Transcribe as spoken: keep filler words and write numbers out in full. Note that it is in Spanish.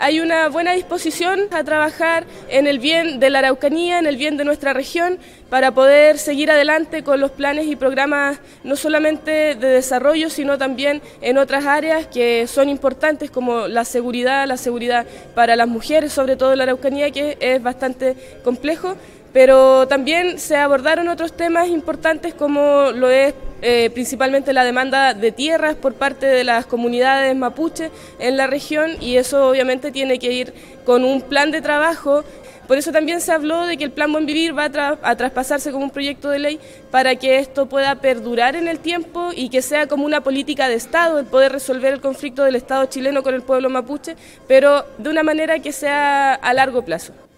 hay una buena disposición a trabajar en el bien de la Araucanía, en el bien de nuestra región, para poder seguir adelante con los planes y programas no solamente de desarrollo, sino también en otras áreas que son importantes como la seguridad, la seguridad para las mujeres, sobre todo en la Araucanía, que es bastante complejo. Pero también se abordaron otros temas importantes como lo es eh, principalmente la demanda de tierras por parte de las comunidades mapuche en la región, y eso obviamente tiene que ir con un plan de trabajo. Por eso también se habló de que el Plan Buen Vivir va a, tra a traspasarse como un proyecto de ley para que esto pueda perdurar en el tiempo y que sea como una política de Estado, el poder resolver el conflicto del Estado chileno con el pueblo mapuche, pero de una manera que sea a largo plazo.